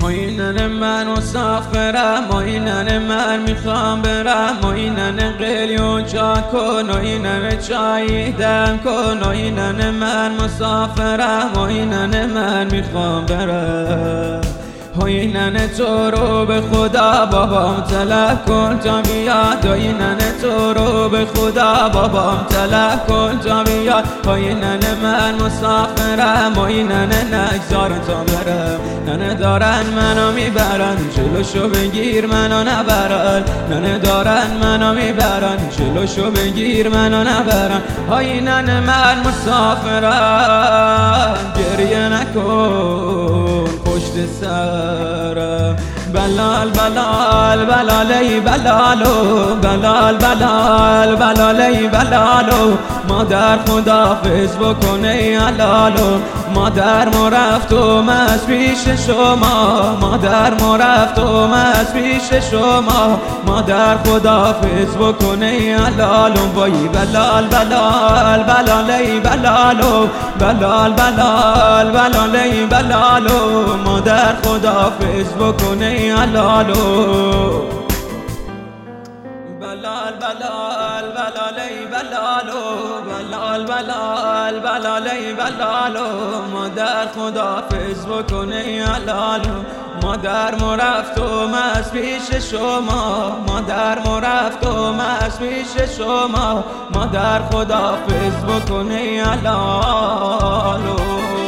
ماینن من مسافرم، ماینن من میخوام برم، ماینن قلیون چا کن، ماینن چای دم کن، ماینن من مسافرم، ماینن من میخوام برم. اینن تو رو به خدا بابام طلب کن تا بیاد، اینن تو رو به خدا بابام طلب کن تا بیاد. اینن من مسافرم، اینن نگذار تا برم، ننه دارن منو میبرن جلوشو بگیر منو نبرن، ننه دارن منو میبرن جلوشو بگیر منو نبرن. اینن من مسافرم، گریه نکن پشت سرم، بلال بلال بلالی بلالو، بلال بلال بلالی بلالو. مادر خداحافظ بکنه علالو، مادر مرفت و از پیش شما، مادر مرفت و از پیش شما، مادر خداحافظ بکنه علالو. وای بلال بلال بلالی بلالو، بلال بلال بلالی بلالو. مادر خداحافظ بکنه علالو، بلال بلال بلالی بلالو، بلال بلال بلالی بلالو. مادر خداحافظ بکنه علالو، مادر مرفت و از پیش شما، مادر مرفت و از پیش شما، مادر خداحافظ بکنه علالو.